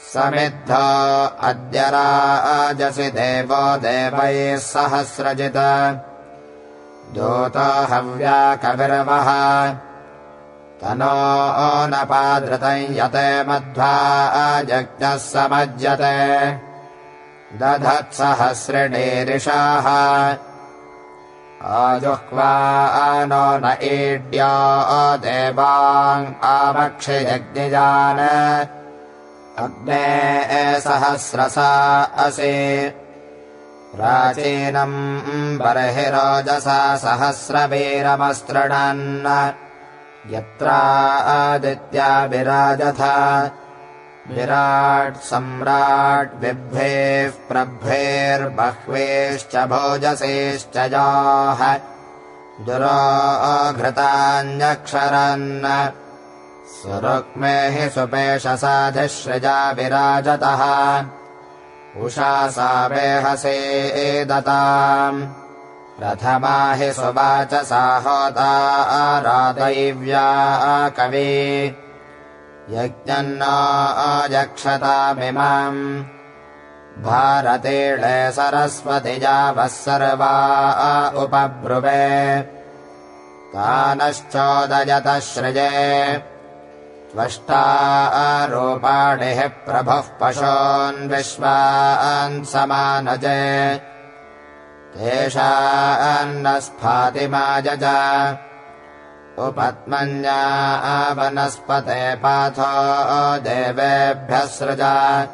समिद्धो अद्य राजसि देवो देवैः सहस्रजित् दूतो हव्या कविर्वः तनो नपादृतं यते मध्वा जज्ञः समज्यते दधत्सहस्रिणीरिषाः आजुह्वानो न ईड्यो देवान् आमक्षयज्ञजान् अग्ने सहस्रसा असि प्राचीनम् बर्हिरोजसा सहस्रवीरमस्तृणन् यत्रादित्या विराजथ विराट् सम्राट् बिभ्रेः प्रभ्रेर्बह्वेश्च भोजसेश्च याः दुरोघृतान्यक्षरन् सुरुक्मे हि सुपेशसाधिश्रजा विराजतः उषा सा वेहसे दताम् प्रथमा हि सुवाचसा होता आरादैव्या कवी यज्ञन्नो अजक्षतामिमाम् भारतीळे सरस्वतिजा वः सर्वा उपब्रुवे तानश्चोदयतः सृजे त्वष्टा रूपाणि हि प्रभुः पशून् विश्वान् समानजे तेषान्न स्फातिमाजज उपत्मन्या वनस्पते पाथो देवेभ्यः सृजा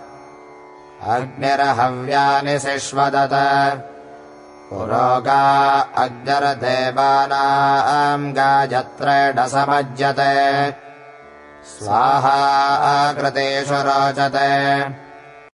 अग्निरहव्यानि सिष्वदत पुरोगा अग्निर्देवानाम् गायत्रेण समज्यते स्वाहा कृतेषु रोचते